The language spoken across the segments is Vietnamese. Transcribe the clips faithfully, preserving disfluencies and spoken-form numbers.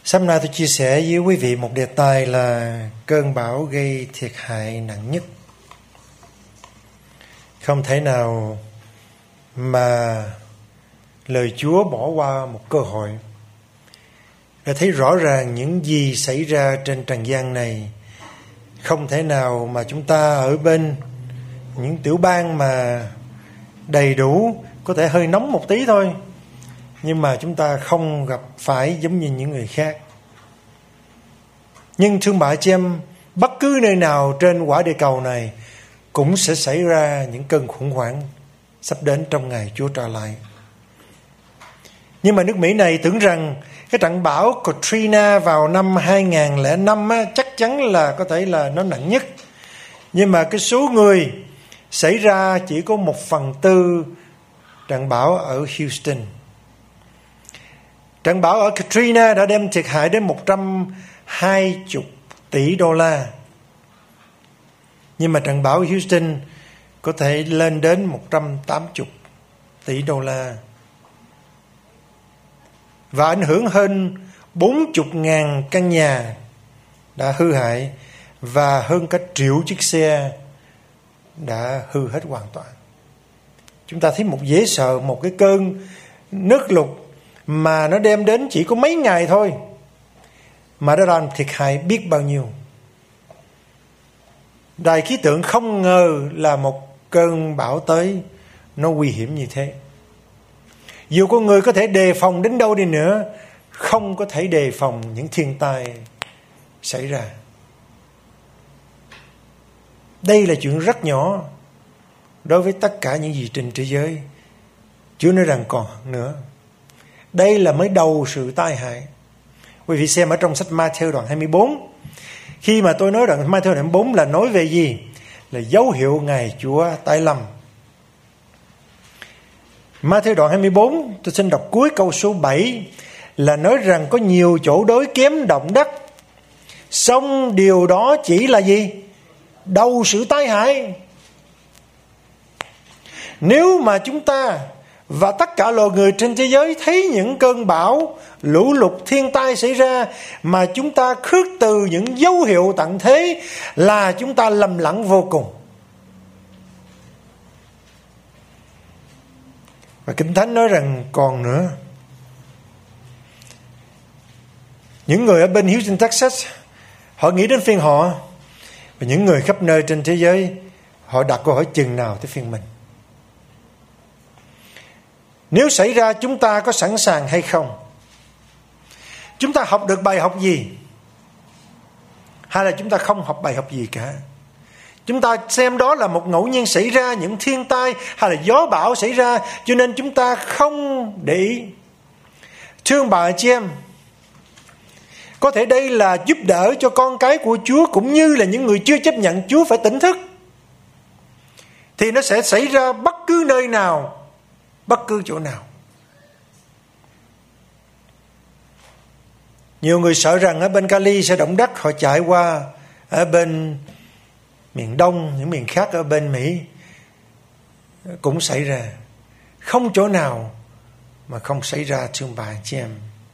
Sáng nay tôi chia sẻ với quý vị một đề tài là cơn bão gây thiệt hại nặng nhất. Không thể nào mà lời Chúa bỏ qua một cơ hội để thấy rõ ràng những gì xảy ra trên trần gian này. Không thể nào mà chúng ta ở bên những tiểu bang mà đầy đủ, có thể hơi nóng một tí thôi, nhưng mà chúng ta không gặp phải giống như những người khác. Nhưng thương bà chị em, bất cứ nơi nào trên quả địa cầu này cũng sẽ xảy ra những cơn khủng hoảng sắp đến trong ngày Chúa trở lại. Nhưng mà nước Mỹ này tưởng rằng cái trận bão Katrina vào năm hai không không năm á, chắc chắn là có thể là nó nặng nhất. Nhưng mà cái số người xảy ra chỉ có một phần tư trận bão ở Houston. Trận bão ở Katrina đã đem thiệt hại đến một trăm hai mươi tỷ đô la. Nhưng mà trận bão Houston có thể lên đến một trăm tám mươi tỷ đô la. Và ảnh hưởng hơn bốn mươi nghìn căn nhà đã hư hại và hơn cả triệu chiếc xe đã hư hết hoàn toàn. Chúng ta thấy một dễ sợ, một cái cơn nước lụt mà nó đem đến chỉ có mấy ngày thôi mà đã làm thiệt hại biết bao nhiêu. Đài khí tượng không ngờ là một cơn bão tới nó nguy hiểm như thế. Dù con người có thể đề phòng đến đâu đi nữa, không có thể đề phòng những thiên tai xảy ra. Đây là chuyện rất nhỏ đối với tất cả những gì trên thế giới. Chúa nói rằng còn nữa. Đây là mới đầu sự tai hại. Quý vị xem ở trong sách Ma-thêu đoạn hai mươi bốn. Khi mà tôi nói đoạn Ma-thêu đoạn hai mươi bốn là nói về gì? Là dấu hiệu ngày Chúa tái lâm. Ma-thêu đoạn hai mươi bốn, tôi xin đọc cuối câu số bảy, là nói rằng có nhiều chỗ đối kém động đất. Song điều đó chỉ là gì? Đầu sự tai hại. Nếu mà chúng ta và tất cả loài người trên thế giới thấy những cơn bão, lũ lụt, thiên tai xảy ra mà chúng ta khước từ những dấu hiệu tận thế là chúng ta lầm lẫn vô cùng. Và Kinh Thánh nói rằng còn nữa. Những người ở bên Houston, Texas, họ nghĩ đến phiên họ. Và những người khắp nơi trên thế giới, họ đặt câu hỏi chừng nào tới phiên mình. Nếu xảy ra chúng ta có sẵn sàng hay không? Chúng ta học được bài học gì? Hay là chúng ta không học bài học gì cả? Chúng ta xem đó là một ngẫu nhiên xảy ra, những thiên tai hay là gió bão xảy ra, cho nên chúng ta không để ý. Thương bà chị em, có thể đây là giúp đỡ cho con cái của Chúa, cũng như là những người chưa chấp nhận Chúa phải tỉnh thức. Thì nó sẽ xảy ra bất cứ nơi nào, bất cứ chỗ nào. Nhiều người sợ rằng ở bên Cali sẽ động đất, họ chạy qua ở bên miền Đông, những miền khác ở bên Mỹ cũng xảy ra. Không chỗ nào mà không xảy ra, thương bà chị em.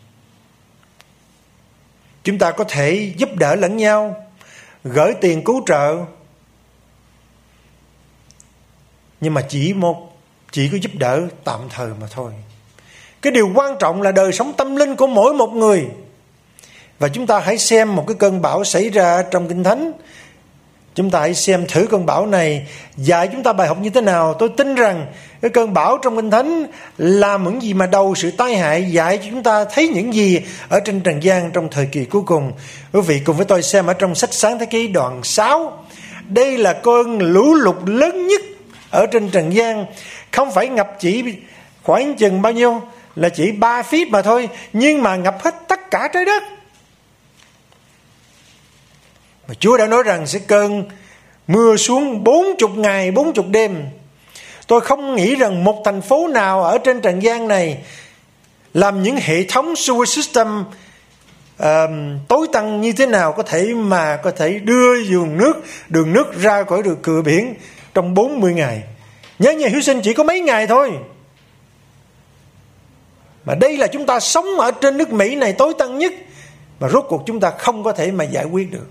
Chúng ta có thể giúp đỡ lẫn nhau, gửi tiền cứu trợ, nhưng mà chỉ một chỉ có giúp đỡ tạm thời mà thôi. Cái điều quan trọng là đời sống tâm linh của mỗi một người. Và chúng ta hãy xem một cái cơn bão xảy ra trong Kinh Thánh. Chúng ta hãy xem thử cơn bão này dạy chúng ta bài học như thế nào. Tôi tin rằng cái cơn bão trong Kinh Thánh là những gì mà đầu sự tai hại, dạy cho chúng ta thấy những gì ở trên trần gian trong thời kỳ cuối cùng. Quý vị cùng với tôi xem ở trong sách Sáng Thế Ký đoạn sáu. Đây là cơn lũ lụt lớn nhất ở trên trần gian. Không phải ngập chỉ khoảng chừng bao nhiêu, là chỉ ba feet mà thôi, nhưng mà ngập hết tất cả trái đất. Mà Chúa đã nói rằng sẽ cơn mưa xuống bốn mươi ngày, bốn mươi đêm. Tôi không nghĩ rằng một thành phố nào ở trên trần gian này làm những hệ thống sewer system uh, tối tân như thế nào có thể mà có thể đưa đường nước, đường nước ra khỏi được cửa biển trong bốn mươi ngày. Nhớ nhà Houston chỉ có mấy ngày thôi. Mà đây là chúng ta sống ở trên nước Mỹ này tối tân nhất. mà rốt cuộc chúng ta không có thể mà giải quyết được.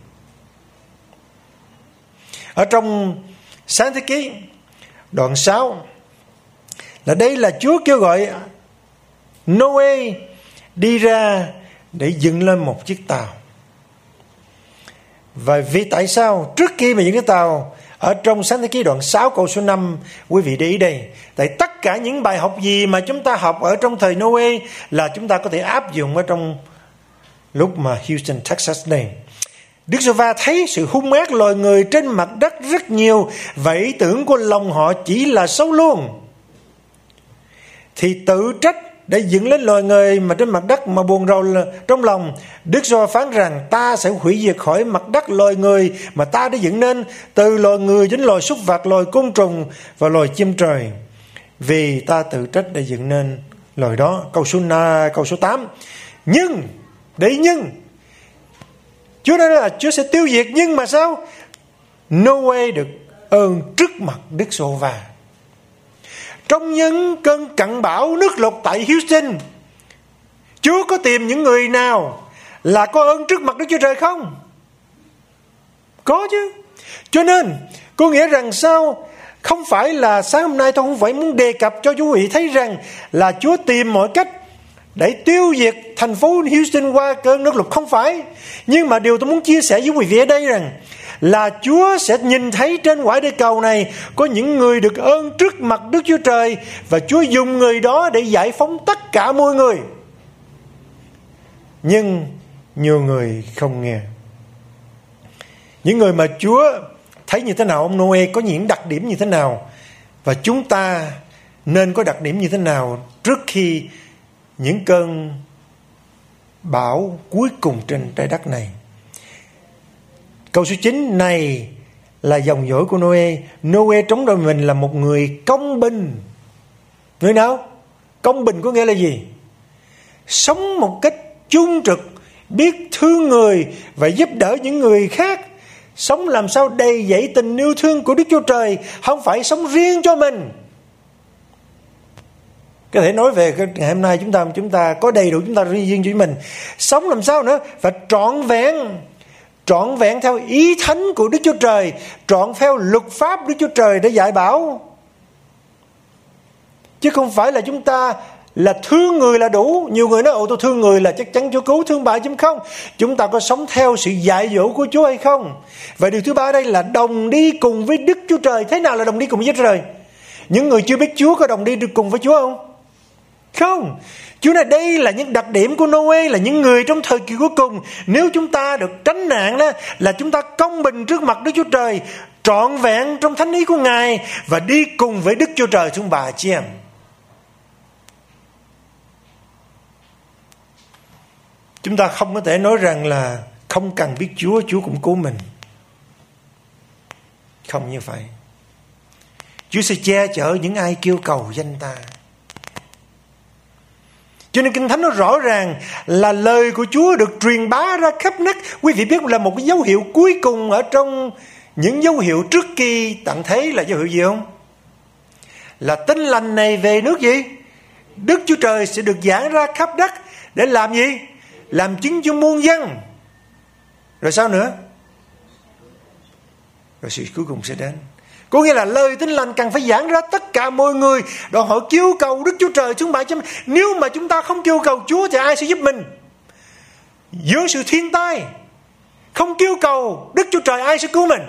Ở trong Sáng Thế Ký đoạn sáu là đây là Chúa kêu gọi Noe đi ra để dựng lên một chiếc tàu. Và vì tại sao trước khi mà dựng cái tàu, ở trong Sáng Thế Ký đoạn sáu câu số năm, quý vị để ý đây, tại tất cả những bài học gì mà chúng ta học ở trong thời Noe là chúng ta có thể áp dụng ở trong lúc mà Houston, Texas này. Đức Giê-hô-va thấy sự hung ác loài người trên mặt đất rất nhiều, và ý tưởng của lòng họ chỉ là xấu luôn. Thì tự trách để dựng lên loài người mà trên mặt đất mà buồn rầu trong lòng. Đức Giê-hô-va phán rằng ta sẽ hủy diệt khỏi mặt đất loài người mà ta đã dựng nên, từ loài người đến loài súc vật, loài côn trùng và loài chim trời, vì ta tự trách để dựng nên loài đó. Câu số na, câu số tám. Nhưng để nhưng Chúa nói là Chúa sẽ tiêu diệt, nhưng mà sao? Noe được ơn trước mặt Đức Giê-hô-va. Trong những cơn cận bão nước lụt tại Houston, Chúa có tìm những người nào là có ơn trước mặt Đức Chúa Trời không? Có chứ. Cho nên có nghĩa rằng sao? Không phải là sáng hôm nay tôi không phải muốn đề cập cho quý vị thấy rằng là Chúa tìm mọi cách để tiêu diệt thành phố Houston qua cơn nước lụt, không phải. Nhưng mà điều tôi muốn chia sẻ với quý vị ở đây rằng là Chúa sẽ nhìn thấy trên quả địa cầu này có những người được ơn trước mặt Đức Chúa Trời, và Chúa dùng người đó để giải phóng tất cả mọi người. Nhưng nhiều người không nghe. Những người mà Chúa thấy như thế nào, ông Noe có những đặc điểm như thế nào, và chúng ta nên có đặc điểm như thế nào trước khi những cơn bão cuối cùng trên trái đất này. Câu số chín này là dòng dõi của Noe. Noe trông đời mình là một người công bình. Người nào? Công bình có nghĩa là gì? Sống một cách trung trực, biết thương người và giúp đỡ những người khác. Sống làm sao đầy dẫy tình yêu thương của Đức Chúa Trời, không phải sống riêng cho mình. Có thể nói về ngày hôm nay chúng ta chúng ta có đầy đủ, chúng ta riêng cho mình. Sống làm sao nữa? Và trọn vẹn, trọn vẹn theo ý thánh của Đức Chúa Trời, trọn theo luật pháp Đức Chúa Trời để dạy bảo. Chứ không phải là chúng ta là thương người là đủ. Nhiều người nói ồ tôi thương người là chắc chắn Chúa cứu, thương bà chứ không. Chúng ta có sống theo sự dạy dỗ của Chúa hay không? Và điều thứ ba đây là đồng đi cùng với Đức Chúa Trời. Thế nào là đồng đi cùng với Đức Chúa Trời? Những người chưa biết Chúa có đồng đi được cùng với Chúa không? Không. Chúa nói đây là những đặc điểm của Noe, là những người trong thời kỳ cuối cùng. Nếu chúng ta được tránh nạn đó, là chúng ta công bình trước mặt Đức Chúa Trời, trọn vẹn trong thánh ý của Ngài, và đi cùng với Đức Chúa Trời chúng bà chị em. Chúng ta không có thể nói rằng là không cần biết Chúa, Chúa cũng cứu mình. Không như vậy. Chúa sẽ che chở những ai kêu cầu danh ta. Cho nên Kinh Thánh nó rõ ràng là lời của Chúa được truyền bá ra khắp đất. Quý vị biết là một cái dấu hiệu cuối cùng ở trong những dấu hiệu trước khi tận thế là dấu hiệu gì không? Là tin lành này về nước gì? Đức Chúa Trời sẽ được giảng ra khắp đất để làm gì? Làm chứng cho muôn dân. Rồi sao nữa? Rồi sự cuối cùng sẽ đến. Có nghĩa là lời tin lành cần phải giảng ra tất cả mọi người. Đó họ kêu cầu Đức Chúa Trời xuống bãi. Nếu mà chúng ta không kêu cầu Chúa thì ai sẽ giúp mình? Giữa sự thiên tai, không kêu cầu Đức Chúa Trời ai sẽ cứu mình?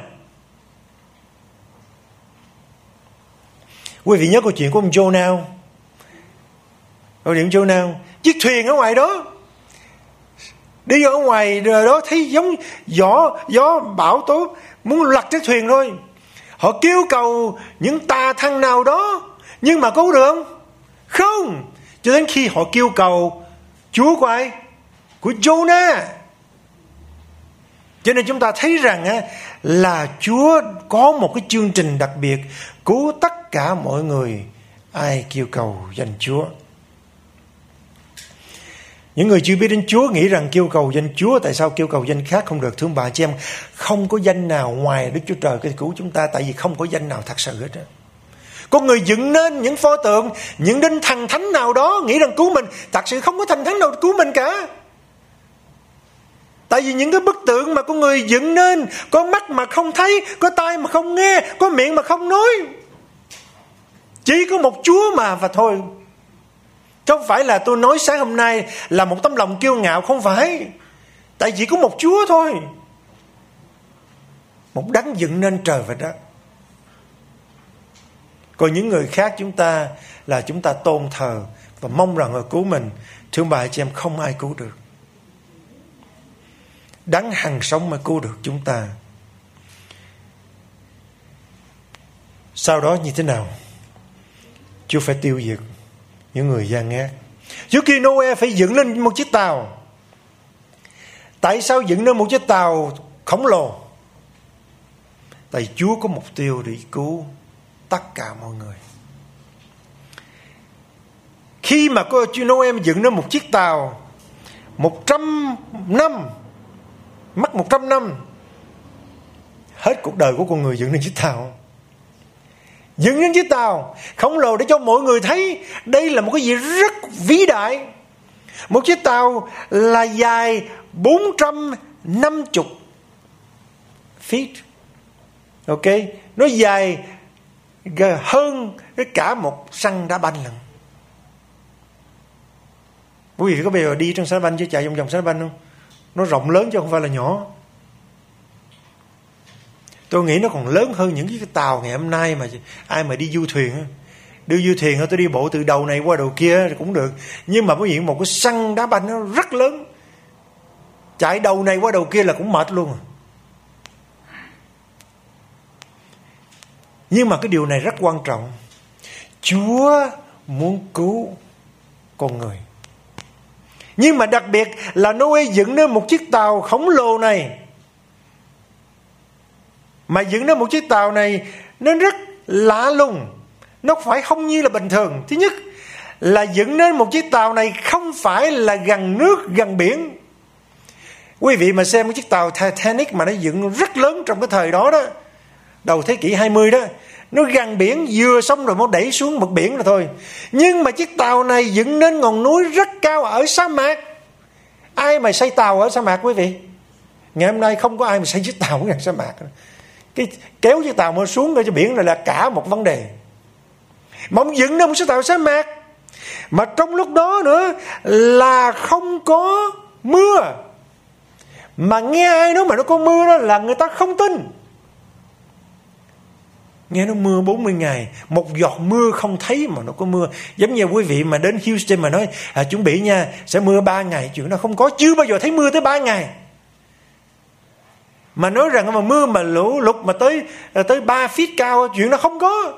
Quý vị nhớ câu chuyện của ông Jonah. Câu chuyện Jonah, chiếc thuyền ở ngoài đó, đi ở ngoài đó thấy giống gió gió bão tố muốn lật chiếc thuyền thôi. Họ kêu cầu những tà thần nào đó, nhưng mà cứu được không? Không. Cho đến khi họ kêu cầu Chúa của ai? Của Jonah. Cho nên chúng ta thấy rằng là Chúa có một cái chương trình đặc biệt cứu tất cả mọi người ai kêu cầu danh Chúa. Những người chưa biết đến Chúa nghĩ rằng kêu cầu danh Chúa, tại sao kêu cầu danh khác không được? Thưa bà chị em, không có danh nào ngoài Đức Chúa Trời có thể cứu chúng ta, tại vì không có danh nào thật sự hết á. Có người dựng nên những pho tượng, những đinh thần thánh nào đó nghĩ rằng cứu mình, thật sự không có thần thánh nào cứu mình cả. Tại vì những cái bức tượng mà con người dựng nên, có mắt mà không thấy, có tai mà không nghe, có miệng mà không nói, chỉ có một Chúa mà và thôi. Không phải là tôi nói sáng hôm nay là một tấm lòng kiêu ngạo, không phải. Tại chỉ có một Chúa thôi, một đấng dựng nên trời và đất. Còn những người khác chúng ta là chúng ta tôn thờ và mong rằng người cứu mình. Thưa bà chị em, không ai cứu được. Đấng hằng sống mà cứu được chúng ta. Sau đó như thế nào? Chúa phải tiêu diệt những người gian ác. Trước khi Noe phải dựng lên một chiếc tàu. Tại sao dựng lên một chiếc tàu khổng lồ? Tại Chúa có mục tiêu để cứu tất cả mọi người. Khi mà cô Noe dựng lên một chiếc tàu một trăm năm, mất một trăm năm, hết cuộc đời của con người dựng lên chiếc tàu. Dựng lên chiếc tàu khổng lồ để cho mọi người thấy đây là một cái gì rất vĩ đại. Một chiếc tàu là dài bốn trăm năm mươi feet. Ok, nó dài hơn cái cả một sân đá banh lần. Quý vị có bao giờ đi trong sân đá banh chứ, chạy vòng vòng sân đá banh không? Nó rộng lớn chứ không phải là nhỏ. Tôi nghĩ nó còn lớn hơn những cái tàu ngày hôm nay mà ai mà đi du thuyền. Đi du thuyền tôi đi bộ từ đầu này qua đầu kia cũng được. Nhưng mà có diện một cái sân đá banh nó rất lớn, chạy đầu này qua đầu kia là cũng mệt luôn. Nhưng mà cái điều này rất quan trọng. Chúa muốn cứu con người. Nhưng mà đặc biệt là Noe dựng nên một chiếc tàu khổng lồ này. Mà dựng nên một chiếc tàu này nó rất lạ lùng. Nó phải không như là bình thường. Thứ nhất là dựng nên một chiếc tàu này không phải là gần nước, gần biển. Quý vị mà xem cái chiếc tàu Titanic mà nó dựng rất lớn trong cái thời đó đó, đầu thế kỷ hai mươi đó, nó gần biển, vừa xong rồi nó đẩy xuống mặt biển rồi thôi. Nhưng mà chiếc tàu này dựng nên ngọn núi rất cao ở sa mạc. Ai mà xây tàu ở sa mạc quý vị? Ngày hôm nay không có ai mà xây chiếc tàu ở gần sa mạc. Cái kéo chiếc tàu mà xuống ra cho biển này là cả một vấn đề. Mà ông dựng nên một chiếc tàu sa mạc, mà trong lúc đó nữa là không có mưa. Mà nghe ai nói mà nó có mưa đó là người ta không tin. Nghe nó mưa bốn mươi ngày, một giọt mưa không thấy mà nó có mưa. Giống như quý vị mà đến Houston mà nói à, chuẩn bị nha, sẽ mưa ba ngày. Chuyện đó không có, chưa bao giờ thấy mưa tới ba ngày. Mà nói rằng mà mưa mà lũ lụt mà tới tới ba feet cao, chuyện đó không có.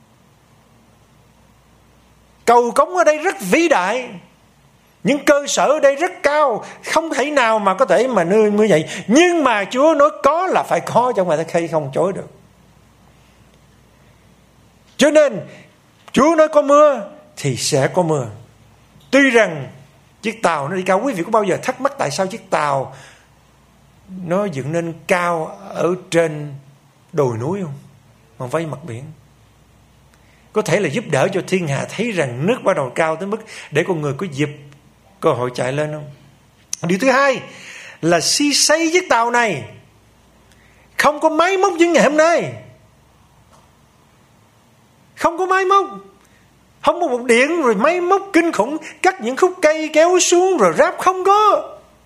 Cầu cống ở đây rất vĩ đại, những cơ sở ở đây rất cao, không thể nào mà có thể mà nơi mưa vậy. Nhưng mà Chúa nói có là phải có, chứ không phải khi không chối được. Cho nên Chúa nói có mưa thì sẽ có mưa. Tuy rằng chiếc tàu nó đi cao. Quý vị có bao giờ thắc mắc tại sao chiếc tàu nó dựng nên cao ở trên đồi núi không, mà vây mặt biển? Có thể là giúp đỡ cho thiên hạ thấy rằng nước bắt đầu cao tới mức để con người có dịp cơ hội chạy lên không? Điều thứ hai là si xây chiếc tàu này không có máy móc như ngày hôm nay. Không có máy móc, không có một điện rồi máy móc kinh khủng cắt những khúc cây kéo xuống rồi ráp, không có.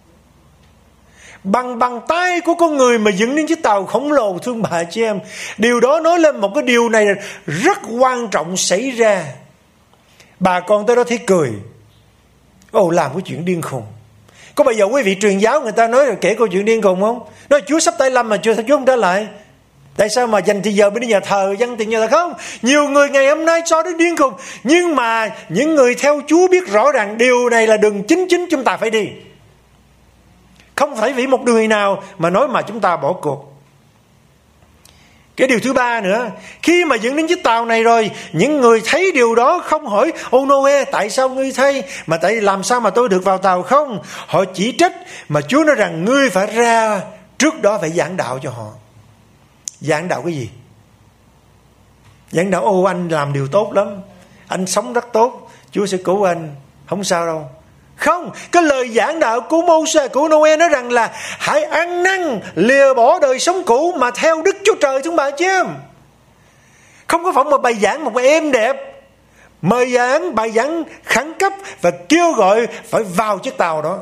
Bằng bằng tay của con người mà dựng nên chiếc tàu khổng lồ, thương bà chị em. Điều đó nói lên một cái điều này rất quan trọng xảy ra. Bà con tới đó thấy cười, ồ làm cái chuyện điên khùng. Có bao giờ quý vị truyền giáo người ta nói kể câu chuyện điên khùng không? Nói Chúa sắp tay lâm mà Chúa không trở lại, tại sao mà dành thì giờ bên đi nhà thờ, dân tiền nhà thờ? Không, nhiều người ngày hôm nay cho đến điên khùng. Nhưng mà những người theo Chúa biết rõ ràng điều này là đường chính chính chúng ta phải đi. Không phải vì một người nào mà nói mà chúng ta bỏ cuộc. Cái điều thứ ba nữa, khi mà dựng đến chiếc tàu này rồi, những người thấy điều đó không hỏi ô Noe tại sao ngươi thay, mà tại làm sao mà tôi được vào tàu không. Họ chỉ trách, mà Chúa nói rằng ngươi phải ra trước đó phải giảng đạo cho họ. Giảng đạo cái gì? Giảng đạo ô anh làm điều tốt lắm, anh sống rất tốt, Chúa sẽ cứu anh, không sao đâu. Không, cái lời giảng đạo của Mô-se, của Nô-e nói rằng là hãy ăn năn lìa bỏ đời sống cũ mà theo Đức Chúa Trời chúng bà chị em. Không có phải một bài giảng một bài êm đẹp, mời giảng bài giảng khẩn cấp và kêu gọi phải vào chiếc tàu đó.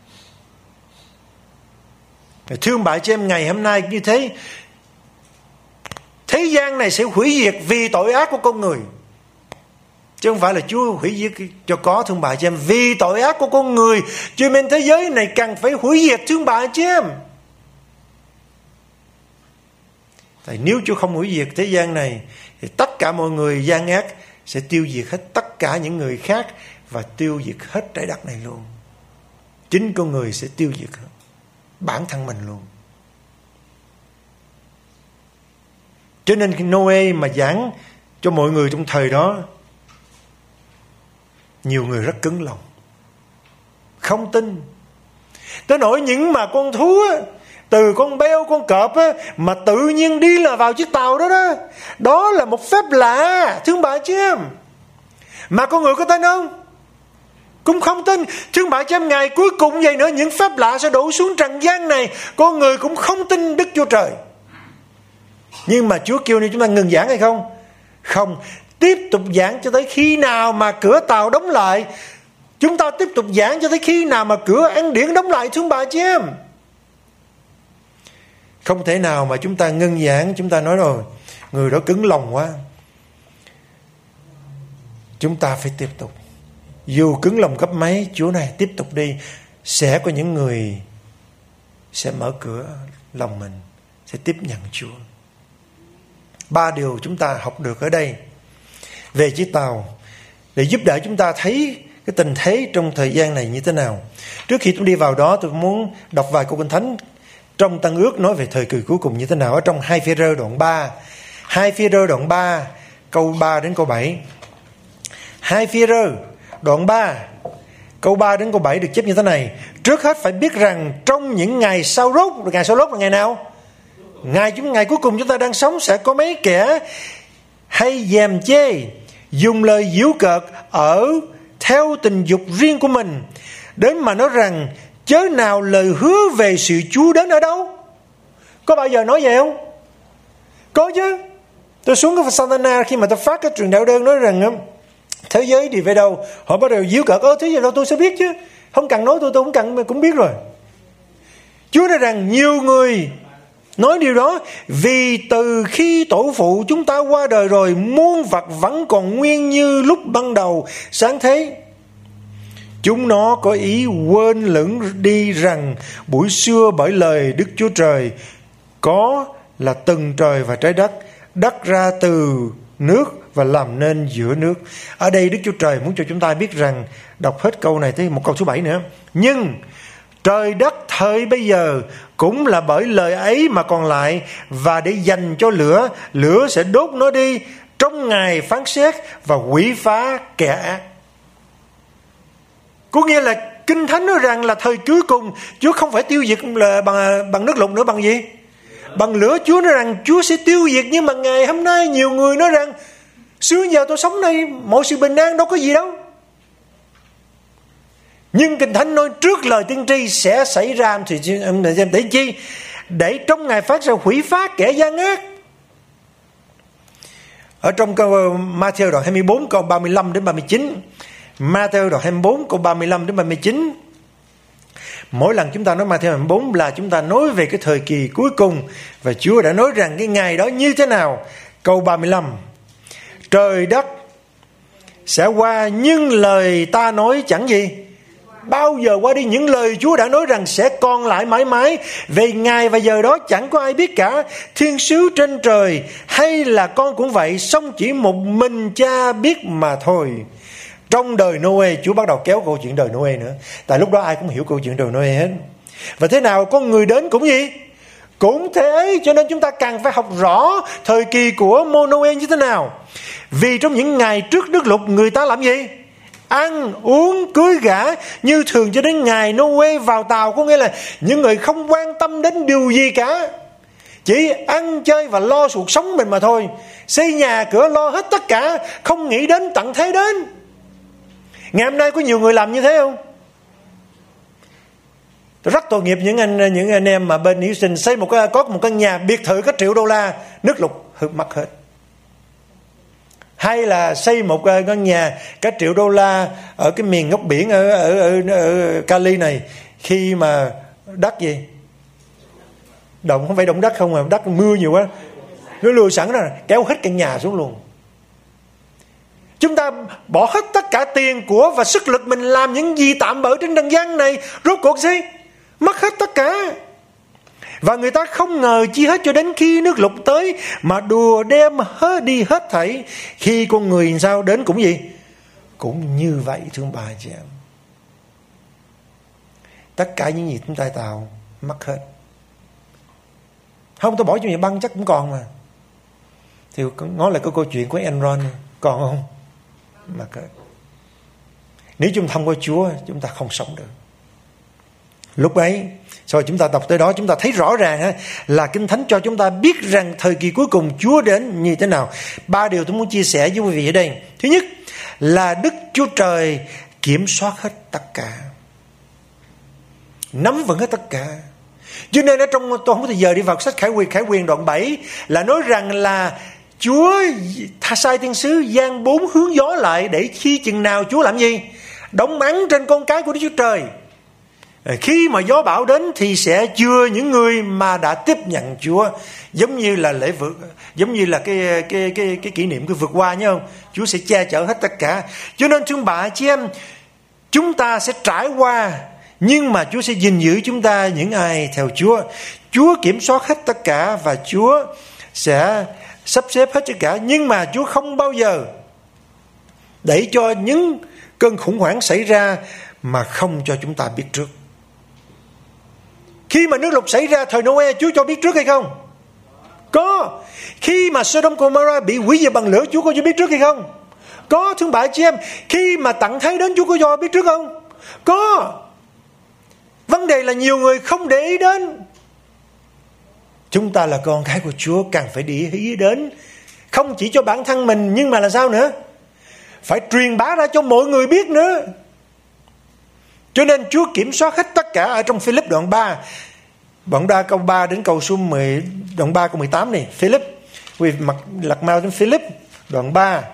Thưa bà chị em, ngày hôm nay như thế, thế gian này sẽ hủy diệt vì tội ác của con người, chứ không phải là Chúa hủy diệt cho có. Thưa bà chị em, vì tội ác của con người cho nên thế giới này cần phải hủy diệt. Thưa bà chị em, tại nếu Chúa không hủy diệt thế gian này thì tất cả mọi người gian ác sẽ tiêu diệt hết tất cả những người khác và tiêu diệt hết trái đất này luôn. Chính con người sẽ tiêu diệt hết bản thân mình luôn. Cho nên khi Nô-e mà giảng cho mọi người trong thời đó, nhiều người rất cứng lòng, không tin. Tới nỗi những mà con thú á, từ con beo, con cọp á, mà tự nhiên đi là vào chiếc tàu đó đó, đó là một phép lạ. Thưa bà chị em, mà con người có tin không? Cũng không tin. Thưa bà chị em, ngày cuối cùng vậy nữa, những phép lạ sẽ đổ xuống trần gian này, con người cũng không tin Đức Chúa Trời. Nhưng mà Chúa kêu nên chúng ta ngừng giảng hay không? Không, tiếp tục giảng cho tới khi nào mà cửa tàu đóng lại. Chúng ta tiếp tục giảng cho tới khi nào mà cửa ăn điển đóng lại. Thưa bà chị em, không thể nào mà chúng ta ngưng giảng, chúng ta nói rồi người đó cứng lòng quá. Chúng ta phải tiếp tục. Dù cứng lòng gấp mấy, Chúa này tiếp tục đi. Sẽ có những người sẽ mở cửa lòng mình, sẽ tiếp nhận Chúa. Ba điều chúng ta học được ở đây về chiếc tàu để giúp đỡ chúng ta thấy cái tình thế trong thời gian này như thế nào. Trước khi tôi đi vào đó, tôi muốn đọc vài câu Kinh Thánh trong Tân Ước nói về thời kỳ cuối cùng như thế nào. Ở trong hai Phi-rơ đoạn ba, hai Phi-rơ đoạn ba câu ba đến câu bảy. hai Phi-rơ đoạn ba câu ba đến câu bảy được chép như thế này: trước hết phải biết rằng trong những ngày sau rốt, ngày sau rốt là ngày nào? Ngày chúng ngày cuối cùng chúng ta đang sống, sẽ có mấy kẻ hay dèm chê, dùng lời giễu cợt ở theo tình dục riêng của mình, đến mà nói rằng chớ nào lời hứa về sự Chúa đến ở đâu. Có bao giờ nói vậy không? Có chứ. Tôi xuống cái Santana khi mà tôi phát cái truyền đạo đơn nói rằng thế giới đi về đâu, họ bắt đầu giễu cợt. Ơ thế giờ đâu tôi sẽ biết chứ, không cần nói tôi tôi cũng cần cũng biết rồi. Chúa nói rằng nhiều người nói điều đó vì từ khi tổ phụ chúng ta qua đời rồi, muôn vật vẫn còn nguyên như lúc ban đầu sáng thế. Chúng nó có ý quên lửng đi rằng buổi xưa bởi lời Đức Chúa Trời có là từng trời và trái đất, đất ra từ nước và làm nên giữa nước. Ở đây Đức Chúa Trời muốn cho chúng ta biết rằng, đọc hết câu này tới một câu số bảy nữa. Nhưng trời đất thời bây giờ cũng là bởi lời ấy mà còn lại, và để dành cho lửa, lửa sẽ đốt nó đi trong ngày phán xét và hủy phá kẻ ác. Có nghĩa là Kinh Thánh nói rằng là thời cuối cùng Chúa không phải tiêu diệt là bằng, bằng nước lụt nữa, bằng gì? Bằng lửa. Chúa nói rằng Chúa sẽ tiêu diệt. Nhưng mà ngày hôm nay nhiều người nói rằng xưa giờ tôi sống đây mọi sự bình an, đâu có gì đâu. Nhưng Kinh Thánh nói trước lời tiên tri sẽ xảy ra thì để chi? Để trong ngày phát ra hủy phá kẻ gian ác. Ở trong câu Ma-thi-ơ đoạn hai mươi bốn câu ba mươi lăm đến ba mươi chín, Ma-thi-ơ đoạn hai mươi bốn câu ba mươi lăm đến ba mươi chín. Mỗi lần chúng ta nói Ma-thi-ơ hai mươi bốn là chúng ta nói về cái thời kỳ cuối cùng, và Chúa đã nói rằng cái ngày đó như thế nào. Câu ba mươi lăm: trời đất sẽ qua nhưng lời ta nói chẳng gì bao giờ qua đi. Những lời Chúa đã nói rằng sẽ còn lại mãi mãi. Về ngày và giờ đó chẳng có ai biết cả, thiên sứ trên trời hay là con cũng vậy, song chỉ một mình Cha biết mà thôi. Trong đời Nô-e, Chúa bắt đầu kéo câu chuyện đời Nô-e nữa. Tại lúc đó ai cũng hiểu câu chuyện đời Nô-e hết. Và thế nào con người đến cũng gì? Cũng thế ấy. Cho nên chúng ta cần phải học rõ thời kỳ của Nô-e như thế nào. Vì trong những ngày trước nước lụt, người ta làm gì? Ăn, uống, cưới gả như thường cho đến ngày Nô-e vào tàu. Có nghĩa là những người không quan tâm đến điều gì cả, chỉ ăn chơi và lo cuộc sống mình mà thôi. Xây nhà cửa lo hết tất cả, không nghĩ đến tận thế đến. Ngày hôm nay có nhiều người làm như thế không? Tôi rất tội nghiệp những anh những anh em mà bên Houston xây một cái có một căn nhà biệt thự có triệu đô la, nước lụt mất hết. Hay là xây một căn nhà cả triệu đô la ở cái miền góc biển ở, ở, ở, ở Cali này, khi mà đất gì động, không phải động đất không mà đất mưa nhiều quá, nó lùi sẵn rồi kéo hết căn nhà xuống luôn. Chúng ta bỏ hết tất cả tiền của và sức lực mình làm những gì tạm bợ trên trần gian này, rốt cuộc gì mất hết tất cả. Và người ta không ngờ chi hết cho đến khi nước lụt tới mà đùa đem hết đi hết thảy. Khi con người sao đến cũng gì cũng như vậy, thương bà chị em. Tất cả những gì chúng ta tạo mất hết. Không, tôi bỏ cho nhà băng chắc cũng còn mà. Thì nói là cái câu chuyện của Enron còn không? Mất hết. Nếu chúng ta không có Chúa, chúng ta không sống được. Lúc ấy, rồi chúng ta đọc tới đó, chúng ta thấy rõ ràng ha, là Kinh Thánh cho chúng ta biết rằng thời kỳ cuối cùng Chúa đến như thế nào. Ba điều tôi muốn chia sẻ với quý vị ở đây. Thứ nhất là Đức Chúa Trời kiểm soát hết tất cả, nắm vững hết tất cả. Cho nên ở trong, tôi không có thời giờ đi vào sách Khải Quyền, Khải Quyền đoạn bảy là nói rằng là Chúa sai tiên sứ giăng bốn hướng gió lại để khi chừng nào Chúa làm gì? Đóng ấn trên con cái của Đức Chúa Trời. Khi mà gió bão đến thì sẽ chừa những người mà đã tiếp nhận Chúa, giống như là lễ vượt, giống như là cái cái cái cái kỷ niệm cái vượt qua nhớ không? Chúa sẽ che chở hết tất cả. Cho nên thương bà chị em, chúng ta sẽ trải qua, nhưng mà Chúa sẽ gìn giữ chúng ta những ai theo Chúa. Chúa kiểm soát hết tất cả và Chúa sẽ sắp xếp hết tất cả, nhưng mà Chúa không bao giờ để cho những cơn khủng hoảng xảy ra mà không cho chúng ta biết trước. Khi mà nước lụt xảy ra thời Noe, Chúa cho biết trước hay không? Có. Khi mà Sodom Gomorrah bị hủy diệt bằng lửa, Chúa có cho biết trước hay không? Có, thương bà chị em. Khi mà tận thế đến, Chúa có cho biết trước không? Có. Vấn đề là nhiều người không để ý đến. Chúng ta là con cái của Chúa càng phải để ý đến, không chỉ cho bản thân mình, nhưng mà là sao nữa? Phải truyền bá ra cho mọi người biết nữa. Cho nên Chúa kiểm soát hết tất cả. Ở trong Philip đoạn ba, đoạn ba câu ba đến câu số mười, đoạn ba câu mười tám này, Philip, vì mặt lật mau đến Philip đoạn ba,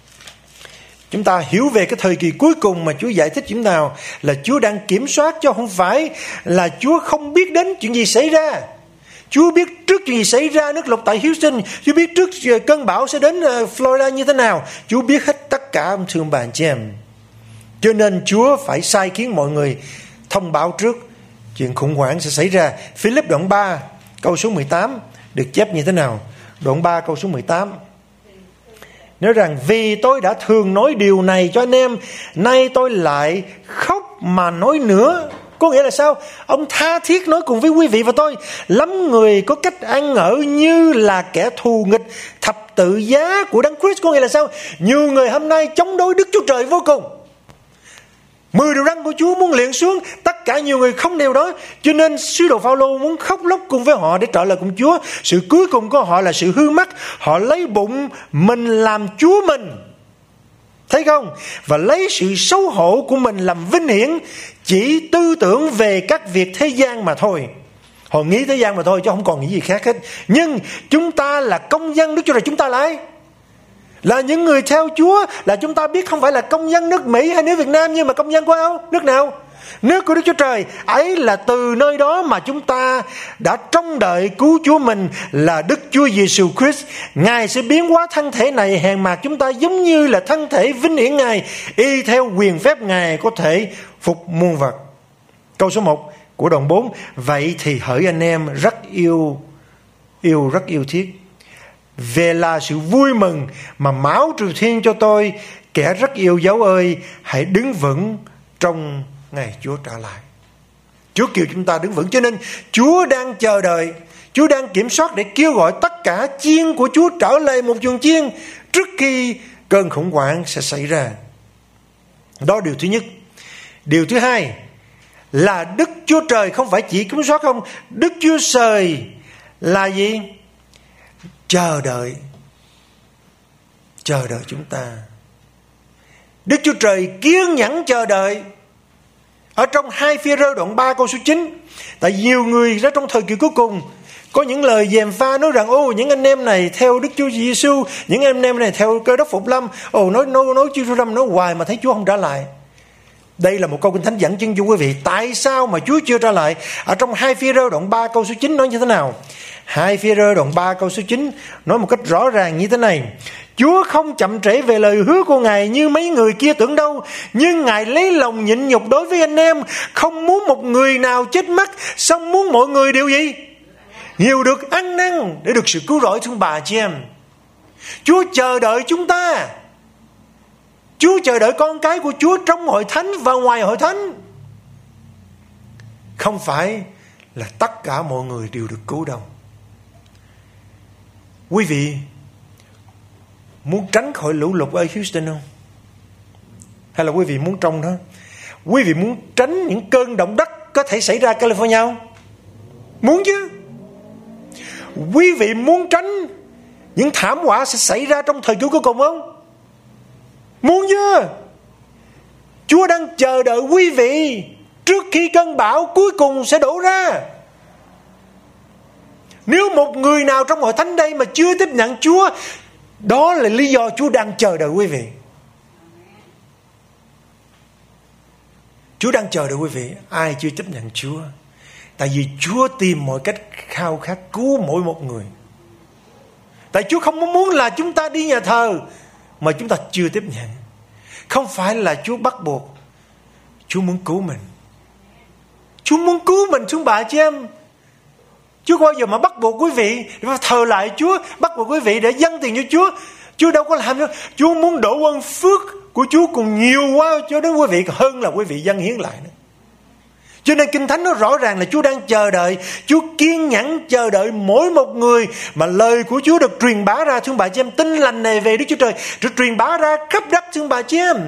chúng ta hiểu về cái thời kỳ cuối cùng mà Chúa giải thích chúng nào là Chúa đang kiểm soát, chứ không phải là Chúa không biết đến chuyện gì xảy ra. Chúa biết trước chuyện gì xảy ra, nước lụt tại Houston, Chúa biết trước cơn bão sẽ đến Florida như thế nào, Chúa biết hết tất cả, ông thương bà chị em. Cho nên Chúa phải sai khiến mọi người thông báo trước chuyện khủng hoảng sẽ xảy ra. Philip đoạn ba câu số mười tám được chép như thế nào? Đoạn ba câu số mười tám nói rằng: vì tôi đã thường nói điều này cho anh em, nay tôi lại khóc mà nói nữa. Có nghĩa là sao? Ông tha thiết nói cùng với quý vị và tôi. Lắm người có cách ăn ở như là kẻ thù nghịch thập tự giá của Đấng Christ. Có nghĩa là sao? Nhiều người hôm nay chống đối Đức Chúa Trời vô cùng. Mười điều răn của Chúa muốn luyện xuống, tất cả nhiều người không đều đó. Cho nên sứ đồ Phao-lô muốn khóc lóc cùng với họ để trở lại cùng Chúa. Sự cuối cùng của họ là sự hư mất. Họ lấy bụng mình làm Chúa mình, thấy không? Và lấy sự xấu hổ của mình làm vinh hiển, chỉ tư tưởng về các việc thế gian mà thôi. Họ nghĩ thế gian mà thôi chứ không còn nghĩ gì khác hết. Nhưng chúng ta là công dân Đức Chúa Trời. Chúng ta là ai? Là những người theo Chúa. Là chúng ta biết không phải là công dân nước Mỹ hay nước Việt Nam, nhưng mà công dân của đâu? Nước nào? Nước của Đức Chúa Trời. Ấy là từ nơi đó mà chúng ta đã trông đợi cứu Chúa mình là Đức Chúa Giêsu Christ. Ngài sẽ biến hóa thân thể này hèn mạt chúng ta giống như là thân thể vinh hiển Ngài, y theo quyền phép Ngài có thể phục muôn vật. Câu số một của đoạn bốn: vậy thì hỡi anh em rất yêu yêu rất yêu thiết, về là sự vui mừng mà máu triều thiên cho tôi, kẻ rất yêu dấu ơi, hãy đứng vững trong ngày Chúa trở lại. Chúa kêu chúng ta đứng vững. Cho nên Chúa đang chờ đợi, Chúa đang kiểm soát để kêu gọi tất cả chiên của Chúa trở lại một chuồng chiên trước khi cơn khủng hoảng sẽ xảy ra. Đó điều thứ nhất. Điều thứ hai là Đức Chúa Trời không phải chỉ kiểm soát không, Đức Chúa Trời là gì? Chờ đợi. Chờ đợi chúng ta. Đức Chúa Trời kiên nhẫn chờ đợi. Ở trong hai Phi-rơ đoạn ba câu số chín, Tại nhiều người ra trong thời kỳ cuối cùng có những lời gièm pha nói rằng ô những anh em này theo Đức Chúa Giêsu, những anh em này theo Cơ Đốc Phục Lâm, ồ nói nói nói Chúa Phục Lâm nói hoài mà thấy Chúa không trả lại. Đây là một câu Kinh Thánh dẫn chứng cho quý vị tại sao mà Chúa chưa trả lại. Ở trong hai Phi-rơ đoạn ba câu số chín nói như thế nào? hai Phi-rơ đoạn ba câu số chín nói một cách rõ ràng như thế này: Chúa không chậm trễ về lời hứa của Ngài như mấy người kia tưởng đâu, nhưng Ngài lấy lòng nhịn nhục đối với anh em, không muốn một người nào chết mất, song muốn mọi người đều gì? Nhiều được ăn năn để được sự cứu rỗi. Thưa bà chị em, Chúa chờ đợi chúng ta. Chúa chờ đợi con cái của Chúa trong hội thánh và ngoài hội thánh. Không phải là tất cả mọi người đều được cứu đâu. Quý vị muốn tránh khỏi lũ lụt ở Houston không? Hay là quý vị muốn trong đó? Quý vị muốn tránh những cơn động đất có thể xảy ra California không? Muốn chứ. Quý vị muốn tránh những thảm họa sẽ xảy ra trong thời kỳ cuối cùng không? Muốn chứ. Chúa đang chờ đợi quý vị trước khi cơn bão cuối cùng sẽ đổ ra. Nếu một người nào trong hội thánh đây mà chưa tiếp nhận Chúa, đó là lý do Chúa đang chờ đợi quý vị. Chúa đang chờ đợi quý vị. Ai chưa tiếp nhận Chúa? Tại vì Chúa tìm mọi cách khao khát cứu mỗi một người. Tại Chúa không muốn là chúng ta đi nhà thờ mà chúng ta chưa tiếp nhận. Không phải là Chúa bắt buộc. Chúa muốn cứu mình. Chúa muốn cứu mình chúng bà chị em. Chúa bao giờ mà bắt buộc quý vị để thờ lại Chúa, bắt buộc quý vị để dâng tiền cho Chúa. Chúa đâu có làm đâu. Chúa muốn đổ ơn phước của Chúa còn nhiều quá cho đến quý vị hơn là quý vị dâng hiến lại nữa. Cho nên Kinh Thánh nó rõ ràng là Chúa đang chờ đợi, Chúa kiên nhẫn chờ đợi mỗi một người mà lời của Chúa được truyền bá ra. Thưa bà chị em, tin lành này về Đức Chúa Trời được truyền bá ra khắp đất. Thưa bà chị em,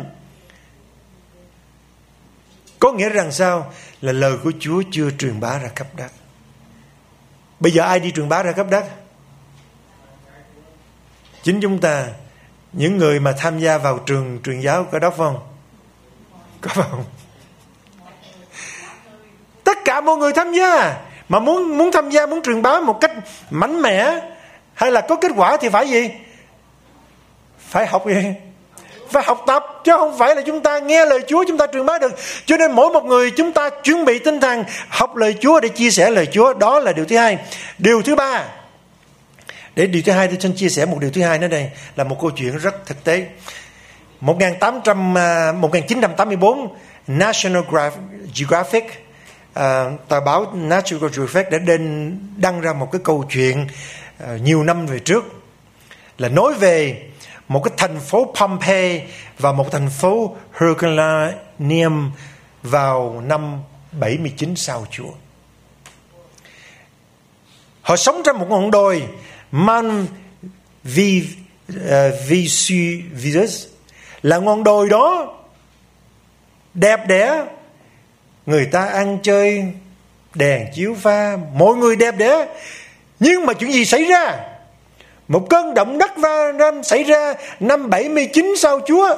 có nghĩa rằng sao? Là lời của Chúa chưa truyền bá ra khắp đất. Bây giờ ai đi truyền bá ra khắp đất? Chính chúng ta, những người mà tham gia vào trường truyền giáo Cơ Đốc không? Có không? Tất cả mọi người tham gia. Mà muốn muốn tham gia, muốn truyền bá một cách mạnh mẽ hay là có kết quả thì phải gì? Phải học gì? Phải học tập, chứ không phải là chúng ta nghe lời Chúa chúng ta truyền bá được. Cho nên mỗi một người chúng ta chuẩn bị tinh thần học lời Chúa để chia sẻ lời Chúa. Đó là điều thứ hai. Điều thứ ba, để điều thứ hai tôi xin chia sẻ một điều thứ hai nữa. Đây là một câu chuyện rất thực tế. một nghìn chín trăm tám mươi bốn, National Geographic, uh, tờ báo National Geographic đã đên, đăng ra một cái câu chuyện uh, nhiều năm về trước, là nói về một cái thành phố Pompeii và một thành phố Herculaneum vào năm bảy mươi chín sau Chúa. Họ sống trên một ngọn đồi Mount Vesuvius, là ngọn đồi đó đẹp đẽ, người ta ăn chơi đèn chiếu pha, mọi người đẹp đẽ. Nhưng mà chuyện gì xảy ra? Một cơn động đất va xảy ra năm bảy mươi chín sau Chúa,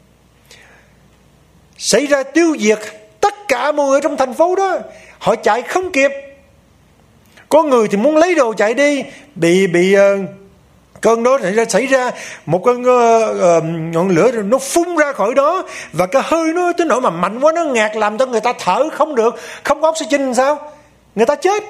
xảy ra tiêu diệt tất cả mọi người trong thành phố đó. Họ chạy không kịp. Có người thì muốn lấy đồ chạy đi, bị bị uh, cơn đó xảy ra xảy ra một cơn uh, uh, ngọn lửa nó phun ra khỏi đó, và cái hơi nó tới nỗi mà mạnh quá, nó ngạt làm cho người ta thở không được, không có oxygen. Sao người ta chết?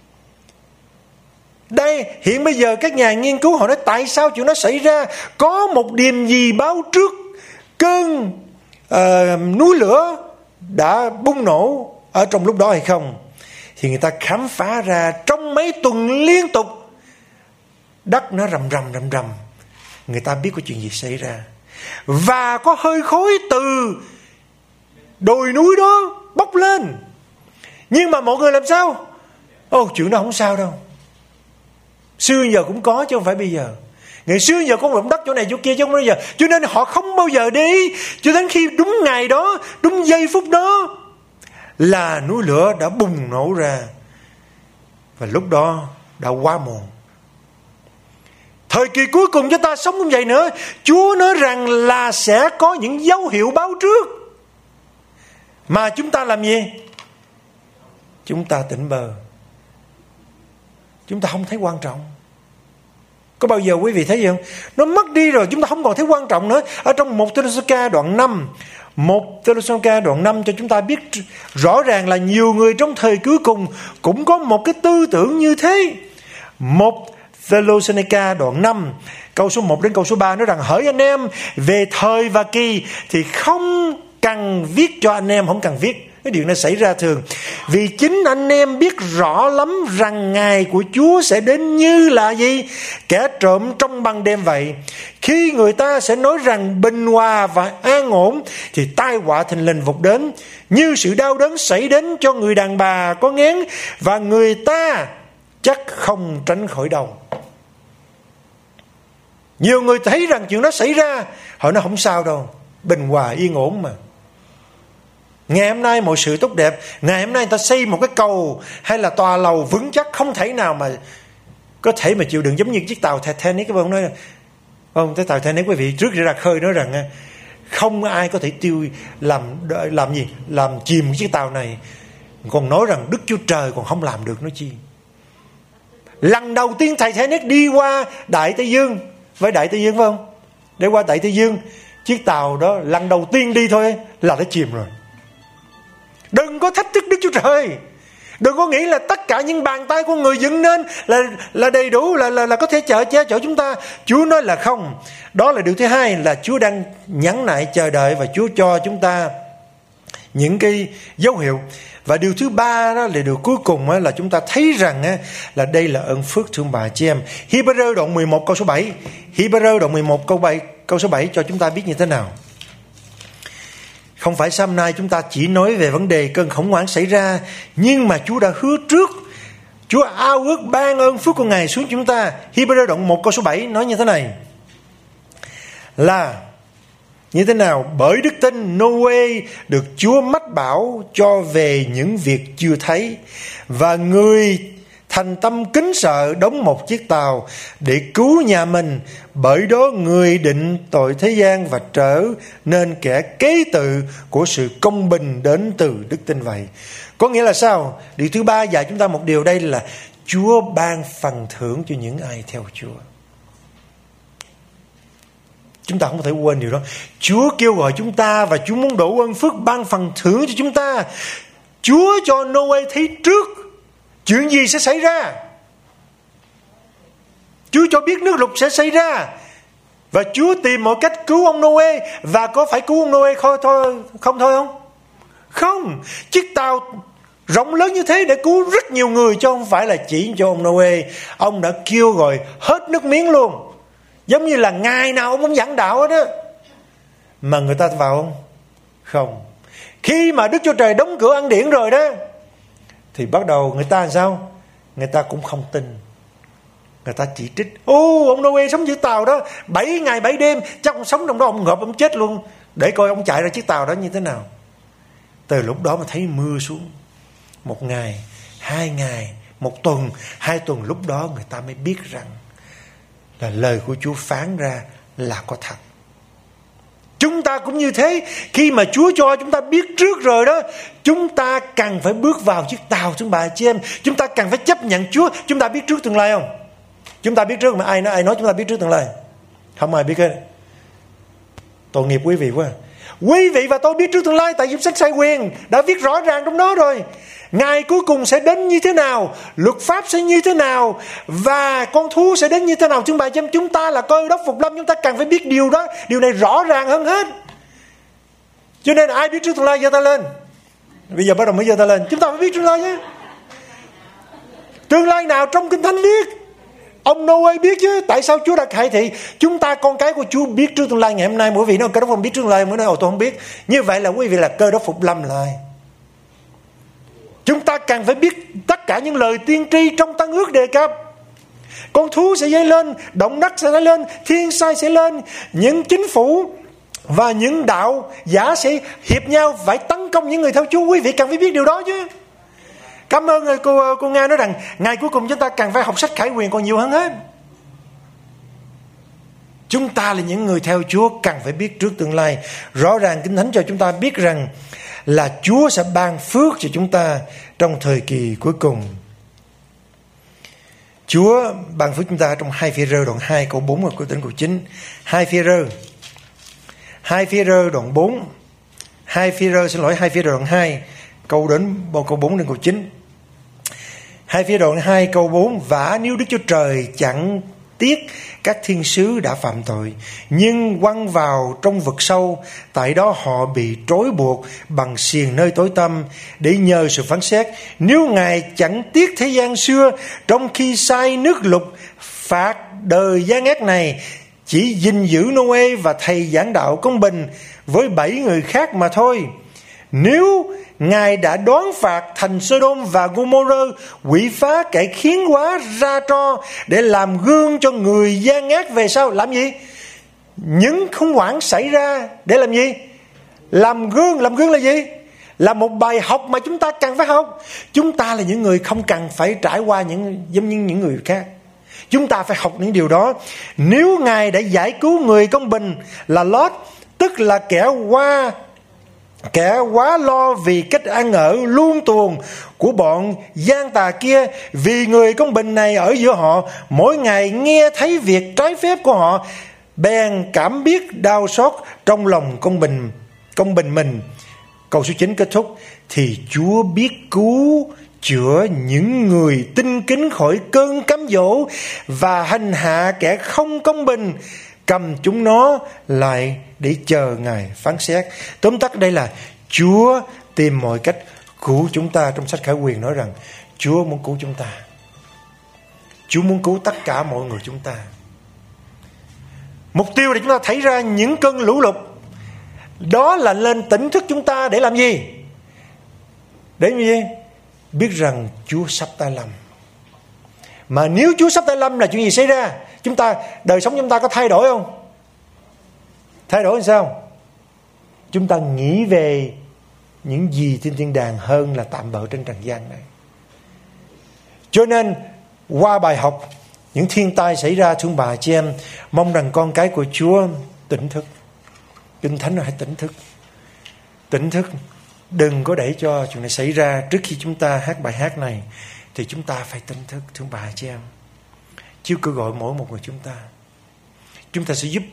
Đây hiện bây giờ các nhà nghiên cứu họ nói tại sao chuyện nó xảy ra, có một điểm gì báo trước cơn uh, núi lửa đã bùng nổ ở trong lúc đó hay không? Thì người ta khám phá ra trong mấy tuần liên tục đất nó rầm rầm rầm rầm. Người ta biết có chuyện gì xảy ra, và có hơi khói từ đồi núi đó bốc lên. Nhưng mà mọi người làm sao? Ồ, chuyện đó không sao đâu. Xưa giờ cũng có chứ không phải bây giờ. Ngày xưa giờ có động đất chỗ này chỗ kia chứ không bao giờ. Cho nên họ không bao giờ đi, cho đến khi đúng ngày đó, đúng giây phút đó là núi lửa đã bùng nổ ra, và lúc đó đã quá muộn. Thời kỳ cuối cùng chúng ta sống như vậy nữa. Chúa nói rằng là sẽ có những dấu hiệu báo trước, mà chúng ta làm gì? chúng ta tỉnh bơ. Chúng ta không thấy quan trọng. Có bao giờ quý vị thấy gì không? Nó mất đi rồi, chúng ta không còn thấy quan trọng nữa. Ở trong một Thessalonica đoạn năm, một Thessalonica đoạn năm cho chúng ta biết rõ ràng là nhiều người trong thời cuối cùng cũng có một cái tư tưởng như thế. Một Thessalonica đoạn năm, câu số một đến câu số ba nói rằng: hỡi anh em, về thời và kỳ thì không cần viết cho anh em, không cần viết. Cái điều này xảy ra thường, vì chính anh em biết rõ lắm rằng ngày của Chúa sẽ đến như là gì? Kẻ trộm trong ban đêm vậy. Khi người ta sẽ nói rằng bình hòa và an ổn, thì tai họa thình lình vụt đến, như sự đau đớn xảy đến cho người đàn bà có nghén, và người ta chắc không tránh khỏi đâu. Nhiều người thấy rằng chuyện đó xảy ra, họ nói không sao đâu, bình hòa yên ổn mà. Ngày hôm nay mọi sự tốt đẹp, ngày hôm nay người ta xây một cái cầu hay là tòa lầu vững chắc, không thể nào mà có thể mà chịu đựng, giống như chiếc tàu Titanic. Các bạn nói không, cái tàu Titanic quý vị trước khi ra khơi nói rằng không ai có thể tiêu làm làm gì làm chìm chiếc tàu này, còn nói rằng Đức Chúa Trời còn không làm được, nói chi. Lần đầu tiên Titanic đi qua Đại Tây Dương, với Đại Tây Dương phải không, để qua Đại Tây Dương, chiếc tàu đó lần đầu tiên đi thôi là nó chìm rồi. Đừng có thách thức Đức Chúa Trời. Đừng có nghĩ là tất cả những bàn tay của người dựng nên là là đầy đủ, là là là có thể chở che chở chúng ta. Chúa nói là không. Đó là điều thứ hai, là Chúa đang nhẫn nại chờ đợi và Chúa cho chúng ta những cái dấu hiệu. Và điều thứ ba đó là điều cuối cùng là chúng ta thấy rằng là đây là ơn phước thương bà chị em. Hebrew đoạn mười một câu số bảy. Hebrew đoạn mười một câu bảy câu số bảy cho chúng ta biết như thế nào. Không phải hôm nay chúng ta chỉ nói về vấn đề cơn khủng hoảng xảy ra, nhưng mà Chúa đã hứa trước. Chúa ao ước ban ơn phước của Ngài xuống chúng ta. Hebrew đoạn một câu số bảy nói như thế này, là như thế nào? Bởi đức tin Noe được Chúa mách bảo cho về những việc chưa thấy, và người thành tâm kính sợ đóng một chiếc tàu để cứu nhà mình. Bởi đó người định tội thế gian và trở nên kẻ kế tự của sự công bình đến từ đức tin vậy. Có nghĩa là sao? Điều thứ ba dạy chúng ta một điều đây là Chúa ban phần thưởng cho những ai theo Chúa. Chúng ta không thể quên điều đó. Chúa kêu gọi chúng ta và Chúa muốn đổ ơn phước ban phần thưởng cho chúng ta. Chúa cho Noe thấy trước chuyện gì sẽ xảy ra. Chúa cho biết nước lụt sẽ xảy ra, và Chúa tìm mọi cách cứu ông Noe. Và có phải cứu ông Noe thôi, thôi không thôi không? Không. Chiếc tàu rộng lớn như thế để cứu rất nhiều người, chứ không phải là chỉ cho ông Noe. Ông đã kêu gọi hết nước miếng luôn, giống như là ngày nào ông cũng giảng đạo hết á. Mà người ta vào không? Không. Khi mà Đức Chúa Trời đóng cửa ân điển rồi đó, thì bắt đầu người ta làm sao? Người ta cũng không tin. Người ta chỉ trích: ô, ông Noe sống dưới tàu đó bảy ngày bảy đêm, chắc ông sống trong đó ông ngợp ông chết luôn, để coi ông chạy ra chiếc tàu đó như thế nào. Từ lúc đó mà thấy mưa xuống. Một ngày, hai ngày, một tuần, hai tuần, lúc đó người ta mới biết rằng là lời của Chúa phán ra là có thật. Chúng ta cũng như thế. Khi mà Chúa cho chúng ta biết trước rồi đó, chúng ta cần phải bước vào chiếc tàu, chúng bà chị em. Chúng ta cần phải chấp nhận Chúa. Chúng ta biết trước tương lai không? Chúng ta biết trước mà ai nói, ai nói chúng ta biết trước tương lai? Không ai biết hết. Tội nghiệp quý vị quá. Quý vị và tôi biết trước tương lai, tại vì sách Sai Quyền đã viết rõ ràng trong đó rồi. Ngày cuối cùng sẽ đến như thế nào, luật pháp sẽ như thế nào, và con thú sẽ đến như thế nào. Chúng bà xem, chúng ta là Cơ Đốc Phục Lâm, chúng ta cần phải biết điều đó. Điều này rõ ràng hơn hết. Cho nên ai biết trước tương lai giơ tay lên. Bây giờ bắt đầu mới giơ tay lên. Chúng ta phải biết tương lai chứ. Tương lai nào trong Kinh Thánh viết? Ông Noe biết chứ. Tại sao Chúa đã khai thị? Chúng ta con cái của Chúa biết trước tương lai. Ngày hôm nay mỗi vị nói Cơ Đốc Phục Lâm biết trước tương lai, mới nói ồ tôi không biết. Như vậy là quý vị là Cơ Đốc Phục Lâm lại. Chúng ta cần phải biết tất cả những lời tiên tri trong Tân Ước đề cập. Con thú sẽ dấy lên, động đất sẽ dấy lên, thiên sai sẽ lên, những chính phủ và những đạo giả sẽ hiệp nhau phải tấn công những người theo Chúa. Quý vị cần phải biết điều đó chứ. Cảm ơn cô, cô Nga nói rằng ngày cuối cùng chúng ta cần phải học sách Khải Huyền còn nhiều hơn hết. Chúng ta là những người theo Chúa cần phải biết trước tương lai. Rõ ràng Kinh Thánh cho chúng ta biết rằng là Chúa sẽ ban phước cho chúng ta trong thời kỳ cuối cùng. Chúa ban phước chúng ta trong hai Phi-rơ đoạn hai câu bốn và câu đến câu chín. hai Phi-rơ hai Phi-rơ đoạn bốn. hai Phi-rơ xin lỗi hai Phi-rơ đoạn hai câu đến câu bốn đến câu chín. hai Phi-rơ đoạn hai câu bốn: Vả nếu Đức Chúa Trời chẳng tiếc các thiên sứ đã phạm tội, nhưng quăng vào trong vực sâu, tại đó họ bị trói buộc bằng xiềng nơi tối tăm để nhờ sự phán xét. Nếu Ngài chẳng tiếc thế gian xưa, trong khi sai nước lụt phạt đời gian ác này, chỉ gìn giữ Nô-ê và thầy giảng đạo công bình với bảy người khác mà thôi. Nếu Ngài đã đoán phạt thành Sodom và Gomorrah, quỷ phá kẻ khiến hóa ra tro để làm gương cho người gian ác về sau. Làm gì? Những khủng hoảng xảy ra để làm gì? Làm gương. Làm gương là gì? Là một bài học mà chúng ta cần phải học. Chúng ta là những người không cần phải trải qua những giống như những người khác. Chúng ta phải học những điều đó. Nếu Ngài đã giải cứu người công bình là Lót, tức là kẻ qua kẻ quá lo vì cách ăn ở luôn tuồng của bọn gian tà kia, vì người công bình này ở giữa họ, mỗi ngày nghe thấy việc trái phép của họ, bèn cảm biết đau xót trong lòng công bình công bình mình. Câu số chín kết thúc: Thì Chúa biết cứu chữa những người tinh kính khỏi cơn cám dỗ và hành hạ kẻ không công bình, cầm chúng nó lại để chờ Ngài phán xét. Tóm tắt đây là Chúa tìm mọi cách cứu chúng ta. Trong sách Khải Huyền nói rằng Chúa muốn cứu chúng ta. Chúa muốn cứu tất cả mọi người chúng ta. Mục tiêu để chúng ta thấy ra những cơn lũ lụt, đó là lên tỉnh thức chúng ta để làm gì? Để làm gì? Biết rằng Chúa sắp tái lâm. Mà nếu Chúa sắp tái lâm là chuyện gì xảy ra? Chúng ta, đời sống chúng ta có thay đổi không? Thay đổi làm sao? Chúng ta nghĩ về những gì trên thiên đàng hơn là tạm bợ trên trần gian này. Cho nên qua bài học những thiên tai xảy ra, thương bà chị em, mong rằng con cái của Chúa tỉnh thức. Kinh Thánh hãy tỉnh thức. Tỉnh thức. Đừng có để cho chuyện này xảy ra. Trước khi chúng ta hát bài hát này thì chúng ta phải tỉnh thức, thương bà chị em. Chúa kêu gọi mỗi một người chúng ta. Chúng ta sẽ giúp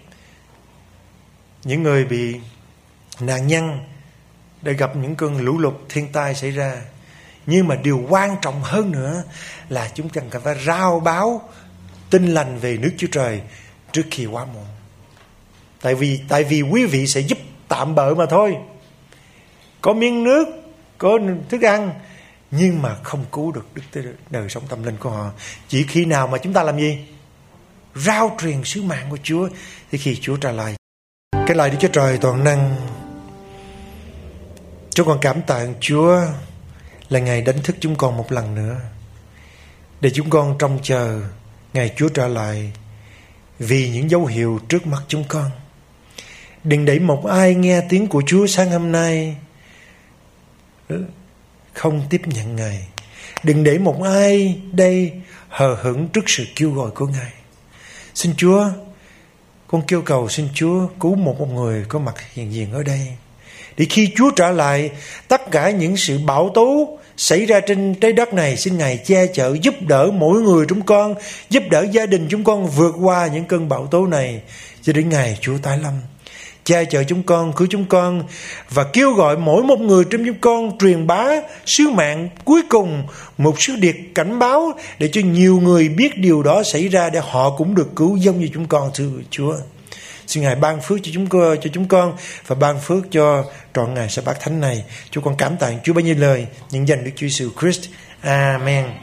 những người bị nạn nhân để gặp những cơn lũ lụt thiên tai xảy ra. Nhưng mà điều quan trọng hơn nữa là chúng ta cần phải rao báo tin lành về nước Chúa Trời trước khi quá muộn. Tại vì tại vì quý vị sẽ giúp tạm bợ mà thôi. Có miếng nước, có thức ăn, nhưng mà không cứu được đức đời sống tâm linh của họ. Chỉ khi nào mà chúng ta làm gì? Rao truyền sứ mạng của Chúa, thì khi Chúa trả lời. Cái lời Đức Chúa Trời toàn năng, chúng con cảm tạ Chúa là Ngài đánh thức chúng con một lần nữa, để chúng con trông chờ ngày Chúa trả lại vì những dấu hiệu trước mặt chúng con. Đừng để một ai nghe tiếng của Chúa sáng hôm nay không tiếp nhận Ngài. Đừng để một ai đây hờ hững trước sự kêu gọi của Ngài. Xin Chúa, con kêu cầu xin Chúa cứu một một người có mặt hiện diện ở đây, để khi Chúa trả lại, tất cả những sự bão tố xảy ra trên trái đất này, xin Ngài che chở giúp đỡ mỗi người chúng con, giúp đỡ gia đình chúng con vượt qua những cơn bão tố này cho đến ngày Chúa tái lâm. Che chở chúng con, cứu chúng con, và kêu gọi mỗi một người trong chúng con truyền bá sứ mạng cuối cùng, một sứ điệp cảnh báo để cho nhiều người biết điều đó xảy ra, để họ cũng được cứu giống như chúng con, thưa Chúa. Xin Ngài ban phước cho chúng con, cho chúng con và ban phước cho trọn ngày sa bát thánh này. Chúng con cảm tạ Chúa bấy nhiêu lời, nhân danh Đức Chúa Jesus Christ. Amen.